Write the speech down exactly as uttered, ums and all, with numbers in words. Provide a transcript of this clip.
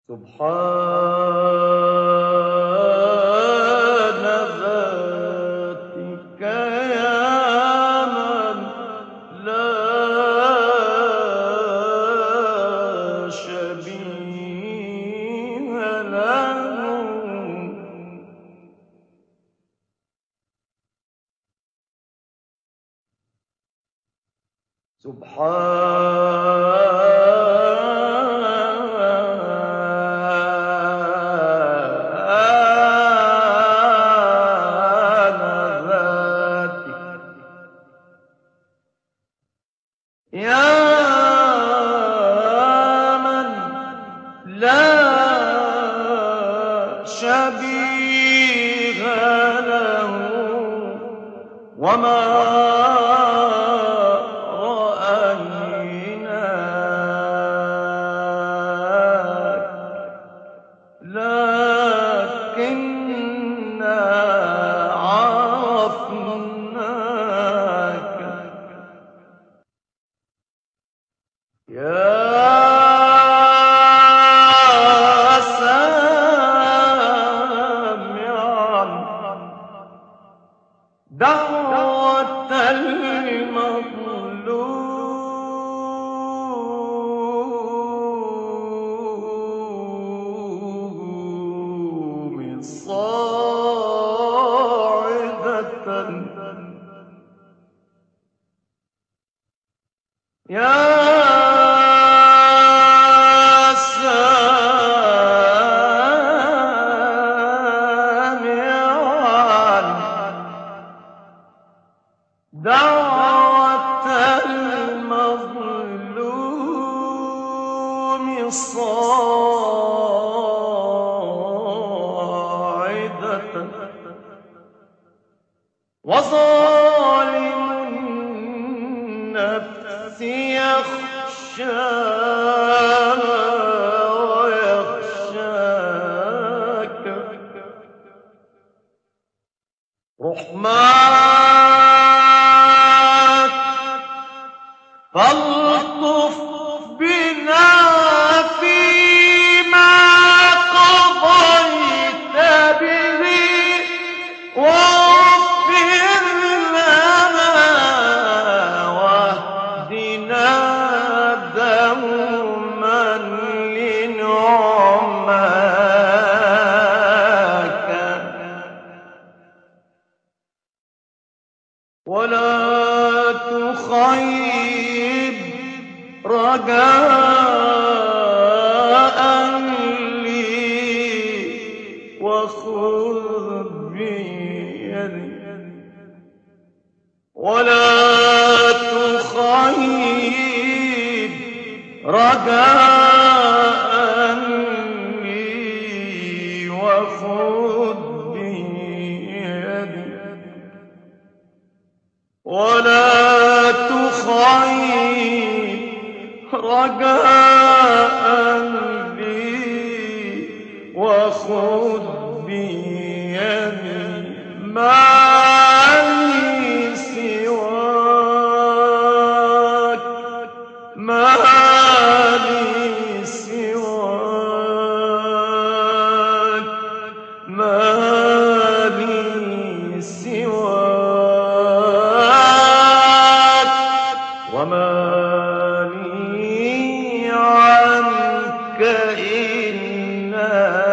سبحان ذاتك يا من لا شبيه له. سبحان يا من لا شبيه له، وما رأيناك لكننا عرفناك. يا سامعا دعوة المظلوم صاعدة، يا دعوة المظلوم صاعدة، وظالم النفس يخشاها ويخشاك. رحمن فالطف بنا فيما قضيت به، واغفر لنا واهدنا دوما لنعماك. ولا تخيب رجاء لي وخذ بيدي، ولا تخيب رجاء لي وخذ بيدي، ولا تخيب رجاء لي وخذ بيدي. ما لي سواك، ما لي سواك، ما لي سواك، وما لي عنك إلا